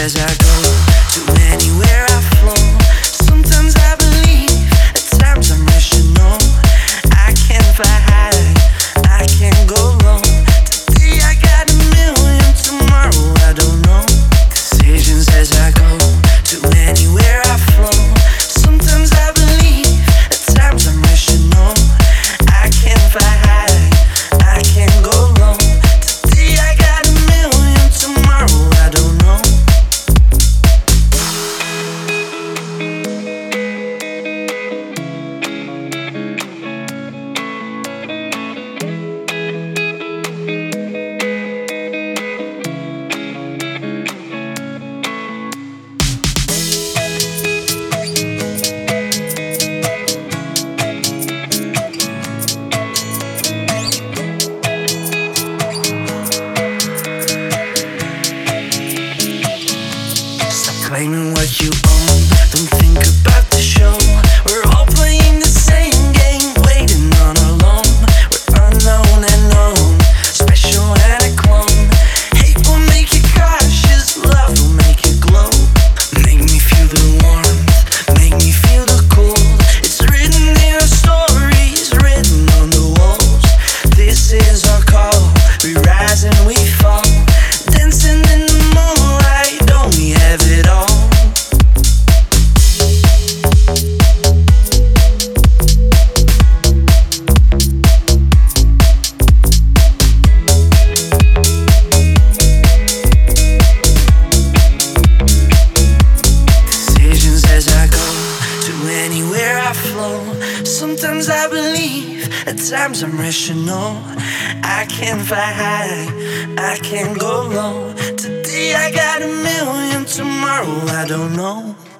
as I go to anywhere I flow. Sometimes I believe, at times I'm rational. I can fly high, I can go low. Today I got a million, tomorrow I don't know. Decisions as I go to anywhere I flow. Sometimes I believe, at times I'm rational. I can fly high, I can go low. Today I got a million, tomorrow I don't know. Claiming what you own, don't think about the show. We're all playing the same game, waiting on our loan. We're unknown and known, special and a clone. Hate will make you cautious, love will make you glow. Make me feel the warmth, make me feel the cold. It's written in our stories, written on the walls. This is our call, we rise and we fall. Dancing in the moonlight, don't we have it all? Decisions as I go to anywhere I flow. Sometimes I believe, at times I'm rational. I can fly high, I can go low. Today I got a million, tomorrow I don't know.